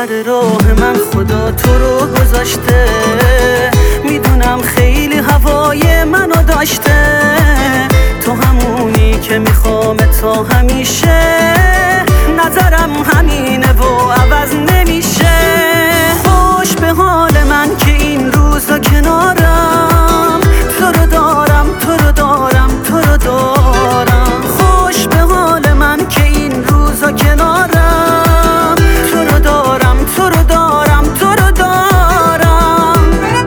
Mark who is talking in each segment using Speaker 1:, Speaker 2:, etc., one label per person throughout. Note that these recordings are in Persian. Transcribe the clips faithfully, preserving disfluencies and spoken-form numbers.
Speaker 1: سر راه من خدا تو رو گذاشته، میدونم خیلی هوای منو داشته، تو همونی که میخوام تا همیشه، نظرم همینه و عوض نمیشه. خوش به حال من که این روزا کنارم، تو رو دارم تو رو دارم تو رو دارم. خوش به حال من که این روزا کنارم، تو رو دارم تو رو دارم تو رو دارم.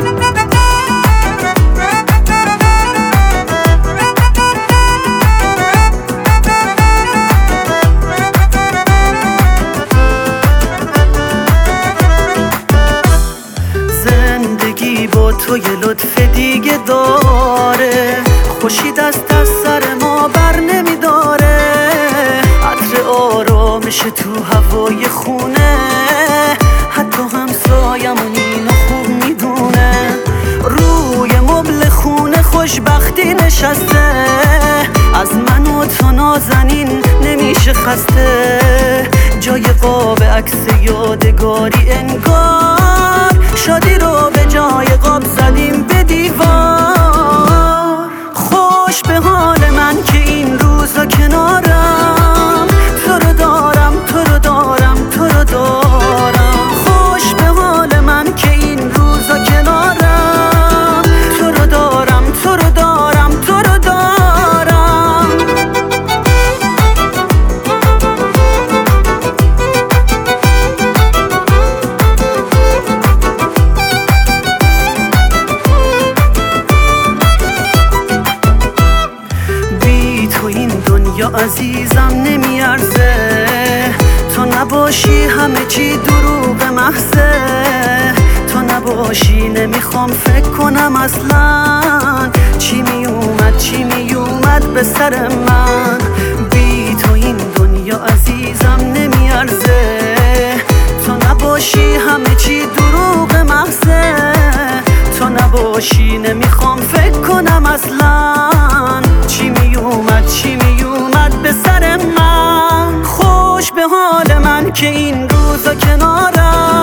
Speaker 1: زندگی با تو یه لطف دیگه داره، خوشی دست از سر ما بر نمیداره، عطر آرامش تو هوای خونه، حتی همسایمون اینو خوب میدونه. روی مبل خونه خوشبختی نشسته، از من و تو نازنین نمیشه خسته، جای قاب عکس یادگاری انگار، شادی رو به جای قاب زدیم به دیوار. خوش به حال من که این روزا کنارم، تو رو دارم تو رو دارم تو رو دارم. خوش به حال من که این روزا کنارم، تو رو دارم تو رو دارم تو رو دارم. بی تو این دنیا عزیزم نمیارزه، تو نباشی همه چی دروغ محضه، تو نباشی نمیخوام فکر کنم اصلا، چی میومد چی میومد به سر من. بی تو این دنیا عزیزم نمیارزه، تو نباشی همه چی دروغ محضه، تو نباشی نمیخوام فکر کنم اصلا، چی میومد چی میومد به سر من. خوش به حال من که این روزا کنارم،